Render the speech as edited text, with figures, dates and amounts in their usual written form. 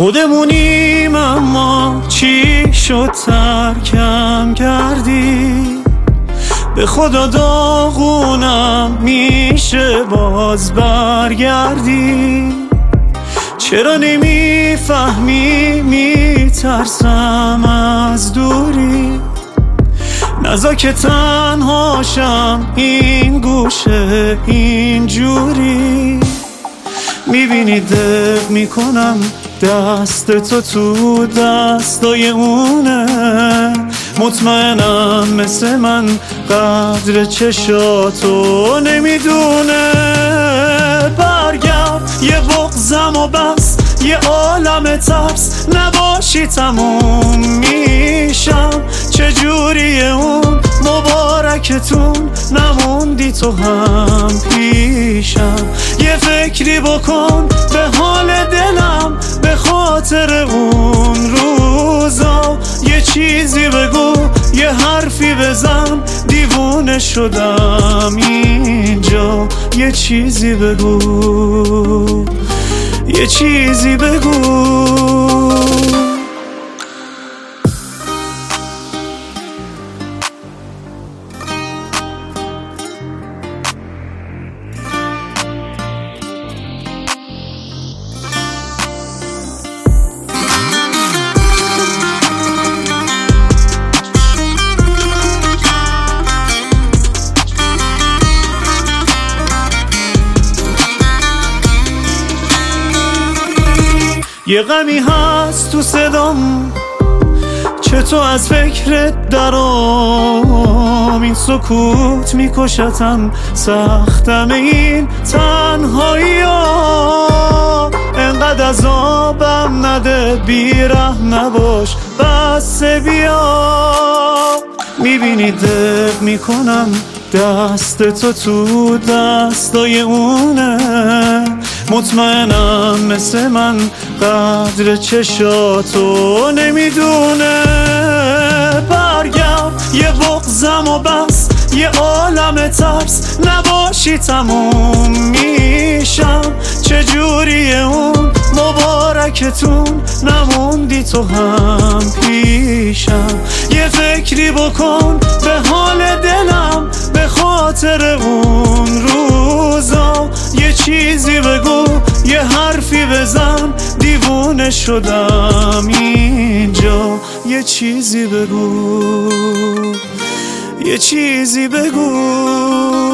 خودمونیم اما چی شد ترکم کردی؟ به خدا داغونم میشه باز برگردی؟ چرا نمیفهمی میترسم از دوری؟ نزا که تنهاشم این گوشه اینجوری. میبینی دق میکنم دست تو دستای اونه، مطمئنم مثل من قدر چشاتو نمیدونه. برگرد یه بغضم و بس، یه عالم ترس نباشی تموم میشم. چجوریه اون مبارکتون نموندی تو هم پیشم؟ یه فکری بکن به حال دلم به خاطر اون روزا. یه چیزی بگو یه حرفی بزن، دیوونه شدم اینجا. یه چیزی بگو، یه چیزی بگو. یه غمی هست تو صدام، چطور از فکرت درام؟ این سکوت میکشتم، سختم این تنهایی ها. انقدر عذابم نده، بی‌رحم نباش، بس بیا. میبینی دق میکنم دست تو دستای اونه، مطمئنم مثل من قدر چشاتو نمیدونه. برگرد یه بغضم و بس، یه عالم ترس نباشی تموم میشم. چجوریه اون مبارکتون نموندی تو هم پیشم؟ یه فکری بکن به حال دلم به خاطر اون روزا. یه چیزی بگو یه حرفی بزن، دیوونه شدم اینجا. یه چیزی بگو، یه چیزی بگو.